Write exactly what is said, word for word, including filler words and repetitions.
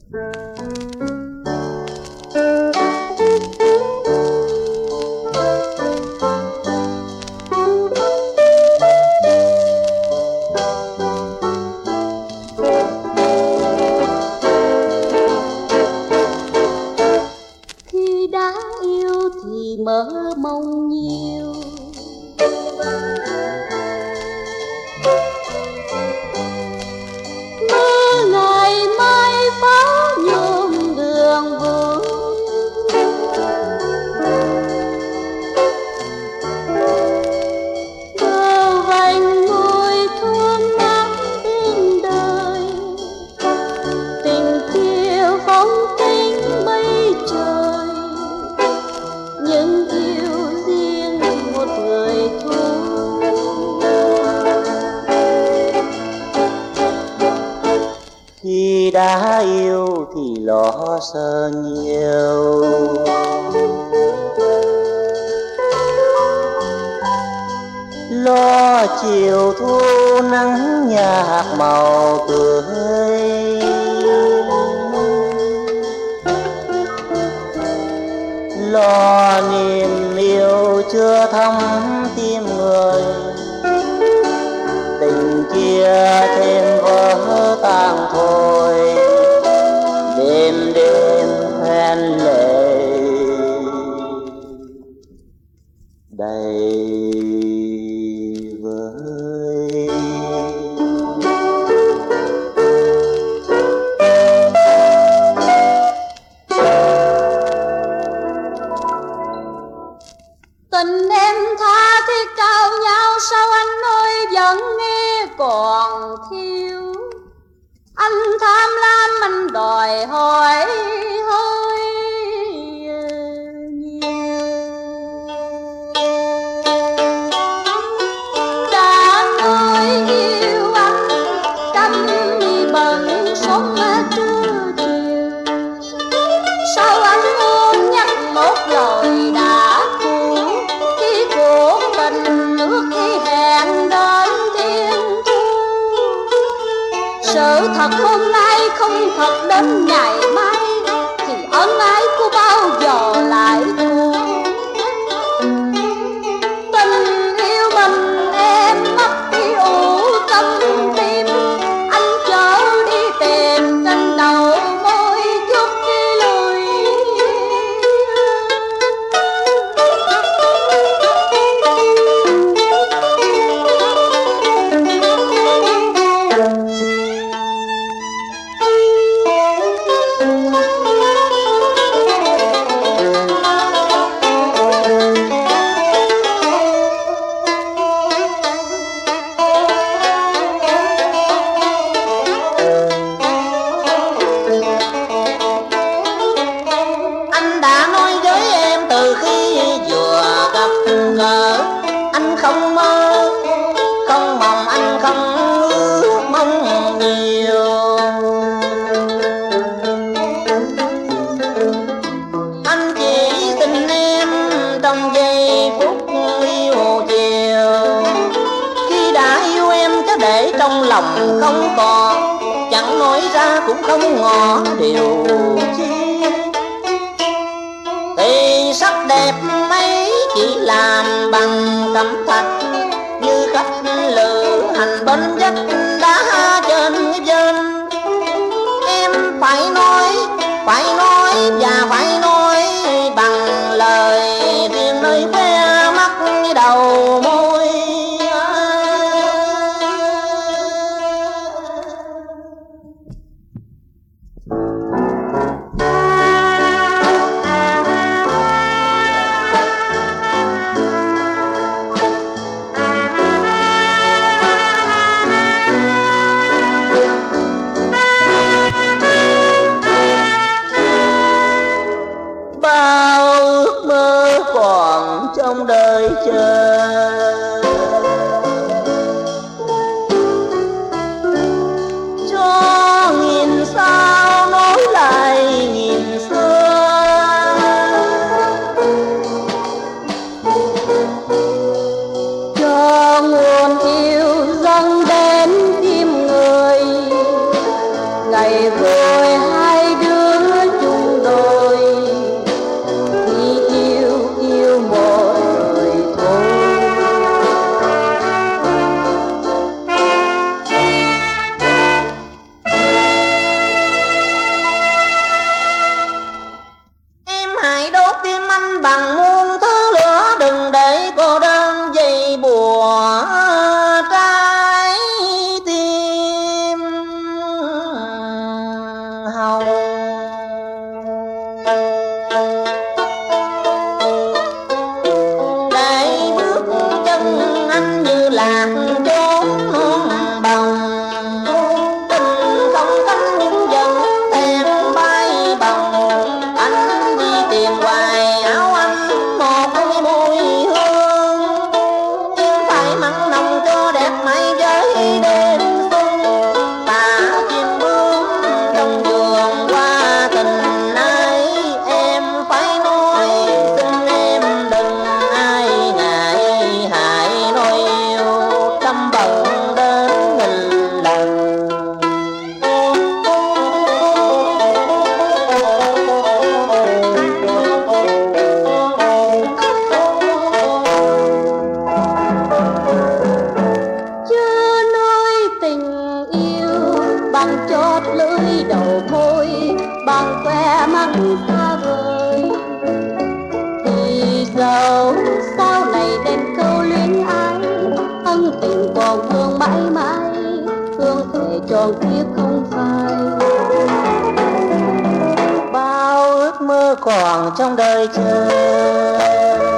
mơ mộng nhiều. Mơ ngày mai pháo nhuộm đường vui, bờ vành môi thương ngắm bên đời, tình kia phóng tinh mây trời, nhưng yêu riêng một người thôi. Khi đã yêu thì lo sợ nhiều, lo chiều thu nắng nhạt màu tươi, lo niềm yêu chưa thấm tim người, tình chia thêm vỡ tan thôi, đêm đêm hoen lệ đầy vơi. Tình em tha thiết trao nhau, sao anh ơi vẫn nghe còn thiếu. Anh tham lam, anh đòi hỏi hơi nhiều. Đã nói yêu anh, căm đi bận sống trưa chiều. Sao anh muốn nhắc một lời đã cũ, khi cuộc tình ước khi hẹn đến thiên thu. Sự thật hôm nay không thật đến ngày mai, thì ân ái của bao giờ lại thua. Tình yêu mình em mất đi ủ trong tim, anh trở đi tìm trên đầu môi chút đi lùi. Anh đã nói với em từ khi vừa gặp gỡ, anh không mơ, không mong, anh không ước mong nhiều. Anh chỉ tình em trong giây phút yêu chiều. Khi đã yêu em chứ để trong lòng không còn, chẳng nói ra cũng không ngỏ điều chi. Thì sắc đẹp mấy chỉ làm bằng cẩm thạch, như khách lữ hành bên vách đá trên dân. Em phải nói, phải nói và phải nói bằng lời riêng nơi khoe mắt đầu môi. Bao ước mơ còn trong đời chờ, cho nghìn sao nối lại nghìn xưa, cho nguồn yêu dâng đến tim người. Ngày vui hai hồng. Để bước chân anh như lạc chốn non bồng, tình không cánh nhưng dần thèm bay bồng. Anh đi tìm hoài áo anh một mùi hương, phải mặn nồng cho đẹp mãi với đêm xuân. Và chim bướm trong vườn hoa tình ai, em phải nói xin em đừng ai ngại hại nói yêu trăm bận đến nghìn lần. Chưa nói tình yêu bằng chót lưỡi đầu môi, bằng que mắt xa vời. Thì dẫu sau này đến câu luyến ái, ân tình còn thương mãi mãi, hương thề tròn kiếp không phai. Bao ước mơ còn trong đời chờ,